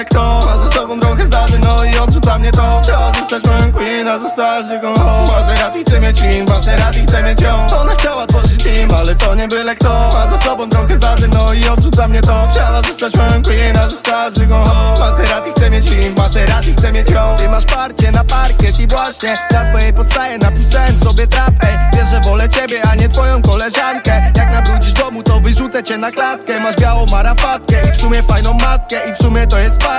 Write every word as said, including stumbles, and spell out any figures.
kto ma ze sobą trochę zdarzeń, no i odrzuca mnie to. Chciała zostać moją queen, a została zwykłą ho. Maserati chce mieć im, Maserati chce mieć ją. Ona chciała tworzyć team, ale to nie byle kto. Ma ze sobą trochę zdarzeń, no i odrzuca mnie to. Chciała zostać moją queen, a została zwykłą ho. Maserati chce mieć im, Maserati chce mieć ją. Ty masz parcie na parkiet i właśnie na twojej podstawie napisałem sobie trap. Ej, wiesz, że wolę ciebie, a nie twoją koleżankę. Jak nabrudzisz domu, to wyrzucę cię na klatkę. Masz białą marafatkę i w sumie fajną matkę, i w sumie to jest fajne.